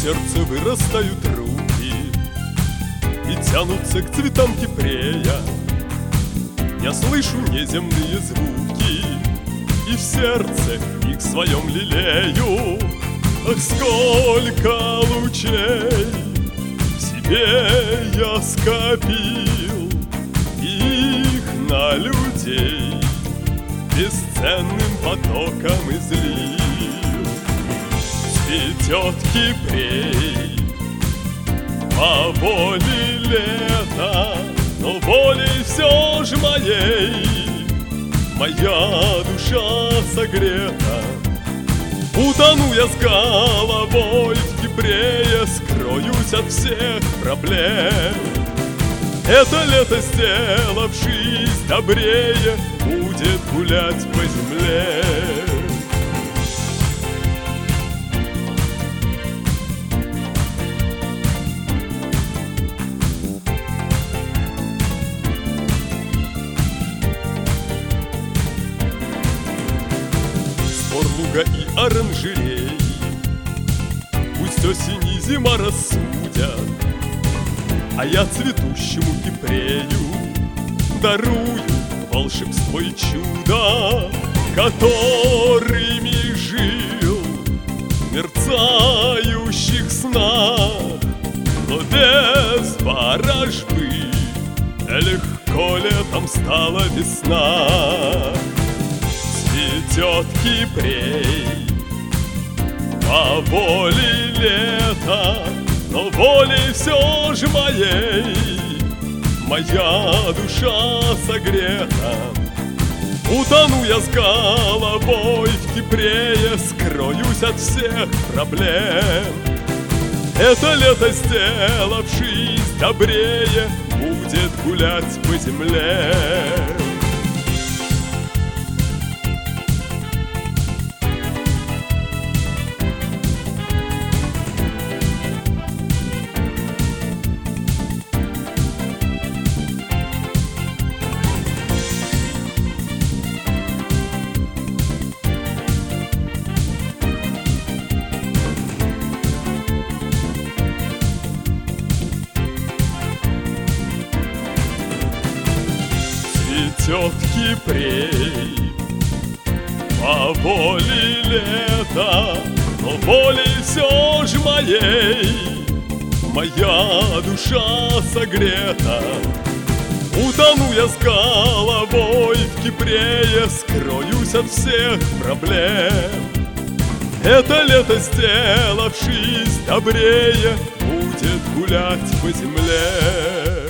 сердце вырастают руки и тянутся к цветам кипрея. Я слышу неземные звуки и в сердце их своем лелею. Ах, сколько лучей в себе я скопил, их на людей бесценным потоком излил. Цветет кипрей по воле лета, но волей все же моей моя душа согрета. Утону я с головой в кипрее, скроюсь от всех проблем. Это лето, сделавшись добрее, будет гулять по земле. Спор луга и оранжерей пусть осень и зима рассудят, а я цветущему кипрею дарую волшебство и чудо, которыми жил в мерцающих снах. Но без ворожбы легко летом стала весна. Цветет кипрей по воле лета, но волей все же моей моя душа согрета. Утону я с головой в кипрее, скроюсь от всех проблем. Это лето, сделавшись добрее, будет гулять по земле. Цветет кипрей по воле лета, но волей все же моей моя душа согрета. Утону я с головой в кипрее, скроюсь от всех проблем. Это лето, сделавшись добрее, будет гулять по земле.